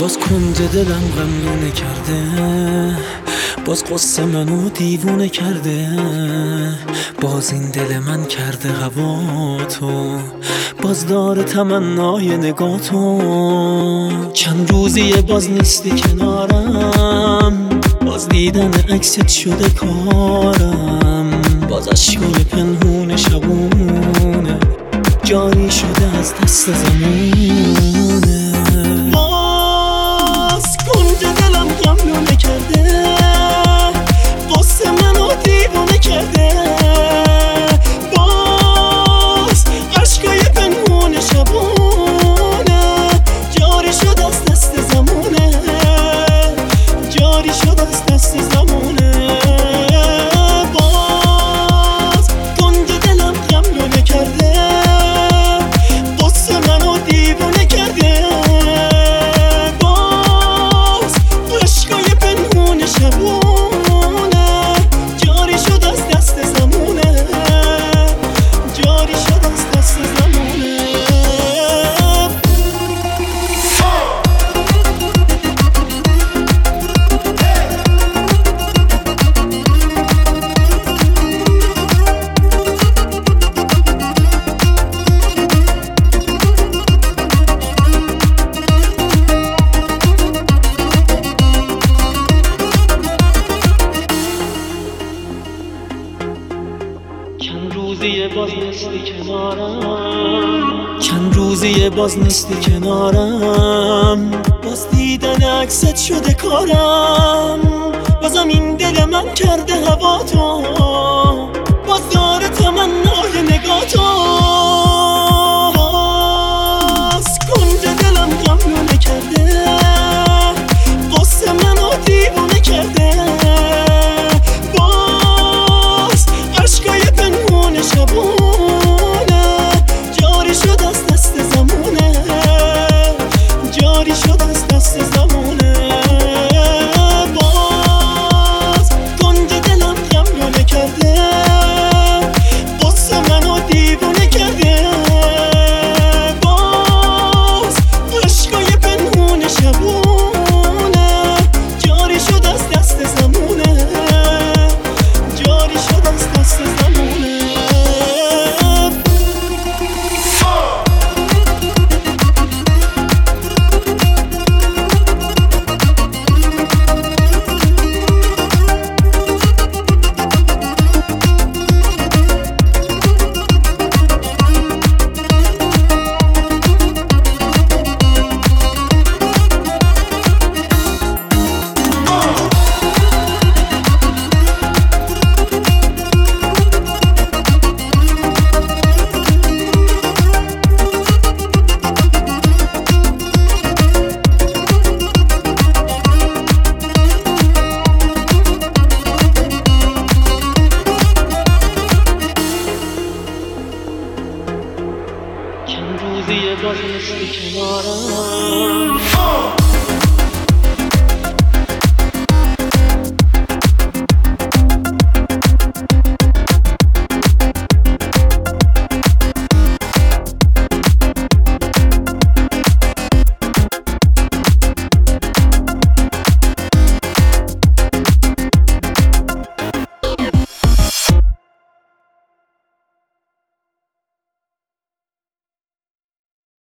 باز کنج دلم غملونه کرده، باز قصه منو دیوونه کرده، باز این دل من کرده هوا تو، باز داره تمنای نگاه تو. چند روزیه باز نیستی کنارم، باز دیدن عکست شده کارم، باز عشقای پنهون شبونه جاری شده از دست زمونه. باز کنج دلم غملونه کرده، قصه منو دیوونه کرده، باز عشقای پنهون شبونه جاری شد از دست زمونه، جاری شد از دست زمونه. باز کنج دلم غملونه کرده، قصه منو دیوونه کرده، باز عشقای پنهون شبونه جاری شد از دست زمونه، جاری شد از دست زمونه. چند روزیه باز نیستی کنارم، باز دیدن عکست شده کارم، بازم این دل من کرده هوا تو، باز داره تمنای نگاه تو. باز کنج دلم غملونه کرده، قصه منو دیوونه کرده، باز عشقای پنهون شبونه جاری شد از دست زمونه، جاری شد از دست زمونه. باز کنج دلم غملونه کرده، قصه منو دیوونه کرده، باز عشقای پنهون شبونه جاری شد از دست زمونه، جاری شد از دست زمونه. چند روزیه باز نیستی کنارم،